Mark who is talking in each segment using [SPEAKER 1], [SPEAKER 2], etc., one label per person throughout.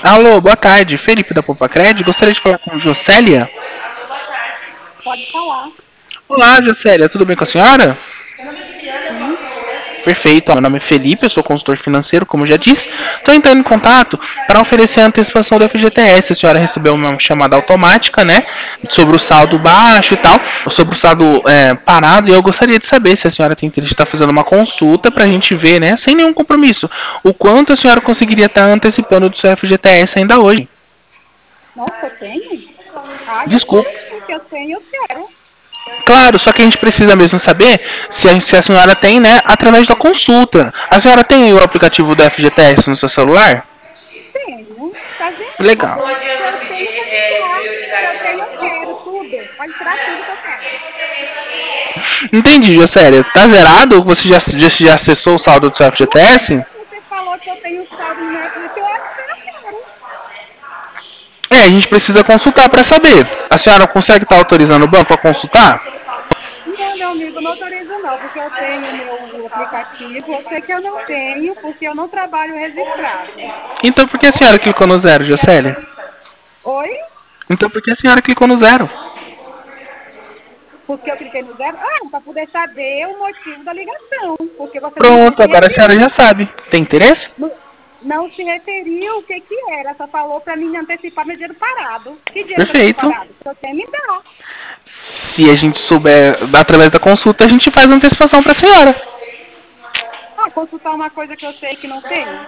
[SPEAKER 1] Alô, boa tarde. Felipe da Popacred. Gostaria de falar com Josélia.
[SPEAKER 2] Pode falar.
[SPEAKER 1] Olá, Josélia. Tudo bem com a senhora?
[SPEAKER 2] Sim.
[SPEAKER 1] Perfeito. Meu nome é Felipe, eu sou consultor financeiro, como já disse. Estou entrando em contato para oferecer a antecipação do FGTS. A senhora recebeu uma chamada automática, né? Sobre o saldo baixo e tal, sobre o saldo parado. E eu gostaria de saber se a senhora tem interesse de estar fazendo uma consulta para a gente ver, né? Sem nenhum compromisso, o quanto a senhora conseguiria estar antecipando do seu FGTS ainda hoje.
[SPEAKER 2] Nossa, eu tenho? Ah, eu
[SPEAKER 1] Desculpa.
[SPEAKER 2] quero sim, que eu tenho, eu quero.
[SPEAKER 1] Claro, só que a gente precisa mesmo saber se a senhora tem, né, através da consulta. A senhora tem o aplicativo do FGTS no seu celular?
[SPEAKER 2] Tenho. Tá
[SPEAKER 1] Legal.
[SPEAKER 2] zerado. Se eu tenho, pode tirar. Se eu tenho, eu quero tudo. Pode tirar tudo que eu quero.
[SPEAKER 1] Entendi, Josélia. Tá zerado? Você já acessou o saldo do seu FGTS?
[SPEAKER 2] Você falou que eu tenho saldo no Netflix, eu acho que eu quero.
[SPEAKER 1] É, a gente precisa consultar para saber. A senhora consegue estar autorizando o banco a consultar?
[SPEAKER 2] Não, meu amigo, não autorizo não, porque eu tenho o meu aplicativo. Eu sei que eu não tenho, porque eu não trabalho registrado.
[SPEAKER 1] Então por que a senhora clicou no zero, Josélia?
[SPEAKER 2] Oi?
[SPEAKER 1] Então por que a senhora clicou no zero?
[SPEAKER 2] Porque eu cliquei no zero? Ah, para poder saber o motivo da ligação. Porque você não
[SPEAKER 1] Pronto,
[SPEAKER 2] se
[SPEAKER 1] agora a senhora
[SPEAKER 2] referiu.
[SPEAKER 1] já sabe. Tem interesse?
[SPEAKER 2] Não se referiu o que que era. Só falou para mim me antecipar meu dinheiro parado. Que dinheiro que eu tenho
[SPEAKER 1] Perfeito.
[SPEAKER 2] parado? Se eu tenho, me dá.
[SPEAKER 1] Se a gente souber através da consulta, a gente faz a antecipação para a senhora.
[SPEAKER 2] Ah, consultar uma coisa que eu sei que não tenho?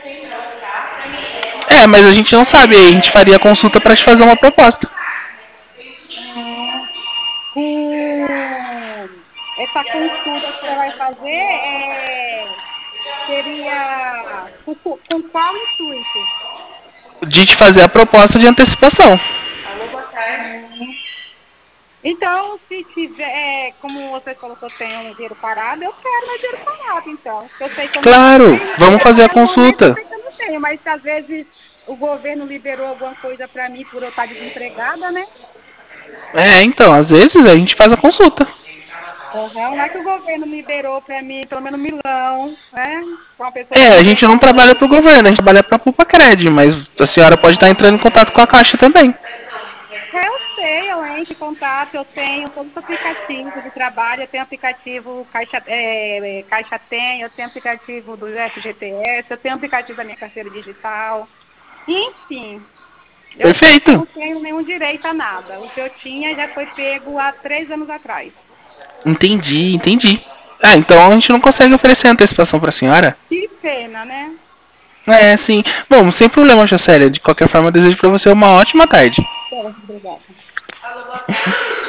[SPEAKER 1] É, mas a gente não sabe, aí a gente faria a consulta para te fazer uma proposta.
[SPEAKER 2] Hum, essa consulta que você vai fazer seria com qual intuito?
[SPEAKER 1] De te fazer a proposta de antecipação.
[SPEAKER 2] Hum. Então, se tiver, como você falou que eu tenho um dinheiro parado, eu quero meu dinheiro parado, então. Eu sei que eu não
[SPEAKER 1] Claro,
[SPEAKER 2] tenho,
[SPEAKER 1] vamos fazer a
[SPEAKER 2] no momento eu
[SPEAKER 1] consulta.
[SPEAKER 2] sei que eu não tenho, mas se às vezes o governo liberou alguma coisa para mim por eu estar desempregada, né?
[SPEAKER 1] É, então, às vezes a gente faz a consulta.
[SPEAKER 2] Uhum. Não é que o governo liberou para mim pelo menos 1 milhão, né? Para uma pessoa
[SPEAKER 1] É, a gente não
[SPEAKER 2] desempregada.
[SPEAKER 1] trabalha para o governo, a gente trabalha para a Pupacred, mas a senhora pode estar entrando em contato com a Caixa também.
[SPEAKER 2] Eu sei, eu entro em contato, eu tenho todos os aplicativos de trabalho, eu tenho aplicativo Caixa Tem, eu tenho aplicativo do FGTS, eu tenho aplicativo da minha carteira digital. Enfim, eu sei que eu
[SPEAKER 1] Perfeito.
[SPEAKER 2] não tenho nenhum direito a nada. O que eu tinha já foi pego há 3 anos atrás.
[SPEAKER 1] Entendi, entendi. Ah, então a gente não consegue oferecer antecipação para a senhora?
[SPEAKER 2] Que pena, né?
[SPEAKER 1] É, sim. Bom, sem problema, Jocélia. De qualquer forma, eu desejo para você uma ótima tarde.
[SPEAKER 2] Bom, obrigada.